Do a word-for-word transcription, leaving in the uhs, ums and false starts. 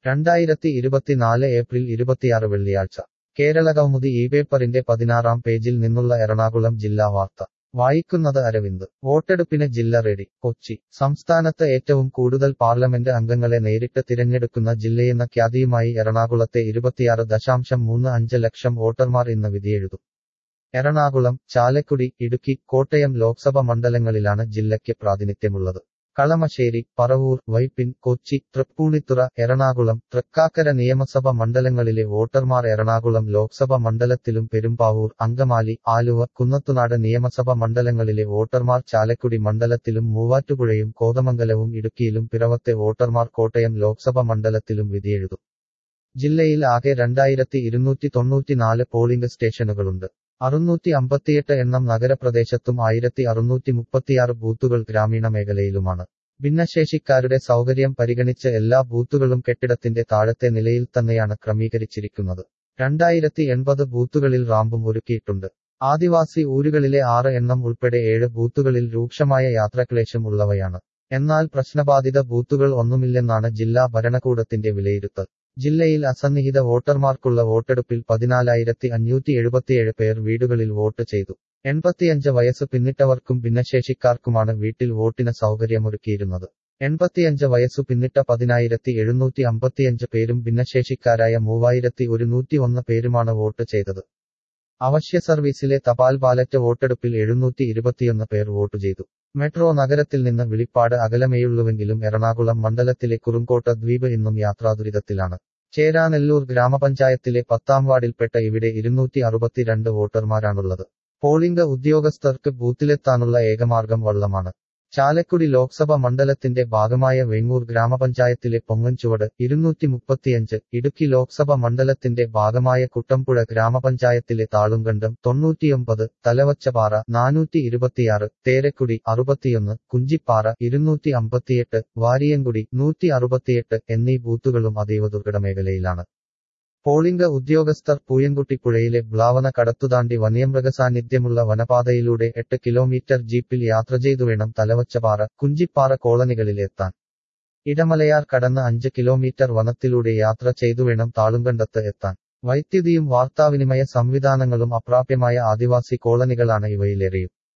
രണ്ടായിരത്തി ഇരുപത്തിനാല് ഏപ്രിൽ ഇരുപത്തിയാറ് വെള്ളിയാഴ്ച കേരളകൗമുദി ഈ പേപ്പറിന്റെ പതിനാറാം പേജിൽ നിന്നുള്ള എറണാകുളം ജില്ലാ വാർത്ത വായിക്കുന്നത് അരവിന്ദ്. വോട്ടെടുപ്പിന് ജില്ല റെഡി. കൊച്ചി. സംസ്ഥാനത്ത് ഏറ്റവും കൂടുതൽ പാർലമെന്റ് അംഗങ്ങളെ നേരിട്ട് തിരഞ്ഞെടുക്കുന്ന ജില്ലയെന്ന ഖ്യാതിയുമായി എറണാകുളത്തെ ഇരുപത്തിയാറ് ദശാംശം മൂന്ന് അഞ്ച് ലക്ഷം വോട്ടർമാർ ഇന്ന് വിധിയെഴുതും. എറണാകുളം, ചാലക്കുടി, ഇടുക്കി, കോട്ടയം ലോക്സഭ മണ്ഡലങ്ങളിലാണ് ജില്ലയ്ക്ക് പ്രാതിനിധ്യമുള്ളത്. കളമശ്ശേരി, പറവൂർ, വൈപ്പിൻ, കൊച്ചി, തൃപ്പൂണിത്തുറ, എറണാകുളം, തൃക്കാക്കര നിയമസഭ മണ്ഡലങ്ങളിലെ വോട്ടർമാർ എറണാകുളം ലോക്സഭ മണ്ഡലത്തിലും പെരുമ്പാവൂർ, അങ്കമാലി, ആലുവ, കുന്നത്തുനാട് നിയമസഭ മണ്ഡലങ്ങളിലെ വോട്ടർമാർ ചാലക്കുടി മണ്ഡലത്തിലും മൂവാറ്റുപുഴയും കോതമംഗലവും ഇടുക്കിയിലും പിറവത്തെ വോട്ടർമാർ കോട്ടയം ലോക്സഭ മണ്ഡലത്തിലും വിധിയെഴുതും. ജില്ലയിൽ ആകെ രണ്ടായിരത്തി ഇരുന്നൂറ്റി തൊണ്ണൂറ്റിനാല് പോളിംഗ് സ്റ്റേഷനുകളുണ്ട്. അറുന്നൂറ്റി അമ്പത്തിയെട്ട് എണ്ണം നഗരപ്രദേശത്തും ആയിരത്തി അറുന്നൂറ്റി മുപ്പത്തിയാറ് ബൂത്തുകൾ ഗ്രാമീണ മേഖലയിലുമാണ്. ഭിന്നശേഷിക്കാരുടെ സൗകര്യം പരിഗണിച്ച് എല്ലാ ബൂത്തുകളും കെട്ടിടത്തിന്റെ താഴത്തെ നിലയിൽ തന്നെയാണ് ക്രമീകരിച്ചിരിക്കുന്നത്. രണ്ടായിരത്തി എൺപത് ബൂത്തുകളിൽ റാമ്പും ഒരുക്കിയിട്ടുണ്ട്. ആദിവാസി ഊരുകളിലെ ആറ് എണ്ണം ഉൾപ്പെടെ ഏഴ് ബൂത്തുകളിൽ രൂക്ഷമായ യാത്രാക്ലേശം ഉള്ളവയാണ്. എന്നാൽ പ്രശ്നബാധിത ബൂത്തുകൾ ഒന്നുമില്ലെന്നാണ് ജില്ലാ ഭരണകൂടത്തിന്റെ വിലയിരുത്തൽ. ജില്ലയിൽ അസന്നിഹിത വോട്ടർമാർക്കുള്ള വോട്ടെടുപ്പിൽ പതിനാലായിരത്തി അഞ്ഞൂറ്റി എഴുപത്തിയേഴ് പേർ വീടുകളിൽ വോട്ട് ചെയ്തു. എൺപത്തിയഞ്ച് വയസ്സ് പിന്നിട്ടവർക്കും ഭിന്നശേഷിക്കാർക്കുമാണ് വീട്ടിൽ വോട്ടിന് സൗകര്യമൊരുക്കിയിരുന്നത്. എൺപത്തിയഞ്ച് വയസ്സു പിന്നിട്ട പതിനായിരത്തി എഴുന്നൂറ്റി അമ്പത്തിയഞ്ച് പേരും ഭിന്നശേഷിക്കാരായ മൂവായിരത്തി ഒരുന്നൂറ്റി ഒന്ന് പേരുമാണ് വോട്ട് ചെയ്തത്. അവശ്യ സർവീസിലെ തപാൽ ബാലറ്റ് വോട്ടെടുപ്പിൽ എഴുന്നൂറ്റി ഇരുപത്തിയൊന്ന് പേർ വോട്ട് ചെയ്തു. മെട്രോ നഗരത്തിൽ നിന്ന് വിളിപ്പാട് അകലമേയുള്ളുവെങ്കിലും എറണാകുളം മണ്ഡലത്തിലെ കുറുങ്കോട്ട ദ്വീപ് ഇന്നും യാത്രാദുരിതത്തിലാണ്. ചേരാനെല്ലൂർ ഗ്രാമപഞ്ചായത്തിലെ പത്താം വാർഡിൽപ്പെട്ട ഇവിടെ ഇരുന്നൂറ്റി അറുപത്തിരണ്ട് വോട്ടർമാരാണുള്ളത്. പോളിംഗ് ഉദ്യോഗസ്ഥർക്ക് ബൂത്തിലെത്താനുള്ള ഏകമാർഗം വള്ളമാണ്. ചാലക്കുടി ലോക്സഭ മണ്ഡലത്തിന്റെ ഭാഗമായ വെങ്ങൂർ ഗ്രാമപഞ്ചായത്തിലെ പൊങ്ങൻചുവട് ഇരുന്നൂറ്റി മുപ്പത്തിയഞ്ച്, ഇടുക്കി ലോക്സഭ മണ്ഡലത്തിന്റെ ഭാഗമായ കുട്ടമ്പുഴ ഗ്രാമപഞ്ചായത്തിലെ താളുങ്കണ്ടം തൊണ്ണൂറ്റിയൊമ്പത്, തലവച്ചപാറ നാനൂറ്റി ഇരുപത്തിയാറ്, തേരക്കുടി അറുപത്തിയൊന്ന്, കുഞ്ചിപ്പാറ ഇരുന്നൂറ്റി അമ്പത്തിയെട്ട്, വാരിയൻകുടി നൂറ്റി അറുപത്തിയെട്ട് എന്നീ ബൂത്തുകളും അതീവ ദുർഘട മേഖലയിലാണ്. പോളിംഗ് ഉദ്യോഗസ്ഥർ പൂയംകുട്ടിപ്പുഴയിലെ ബ്ലാവന കടത്തുതാണ്ടി വന്യമൃഗസാന്നിധ്യമുള്ള വനപാതയിലൂടെ എട്ട് കിലോമീറ്റർ ജീപ്പിൽ യാത്ര ചെയ്തു വേണം തലവച്ചപാറ, കുഞ്ചിപ്പാറ കോളനികളിൽ എത്താൻ. ഇടമലയാർ കടന്ന് അഞ്ച് കിലോമീറ്റർ വനത്തിലൂടെ യാത്ര ചെയ്തു വേണം താളുങ്കണ്ടത്ത് എത്താൻ. വൈദ്യുതിയും വാർത്താവിനിമയ സംവിധാനങ്ങളും അപ്രാപ്യമായ ആദിവാസി കോളനികളാണ് ഇവയിലേറെയും.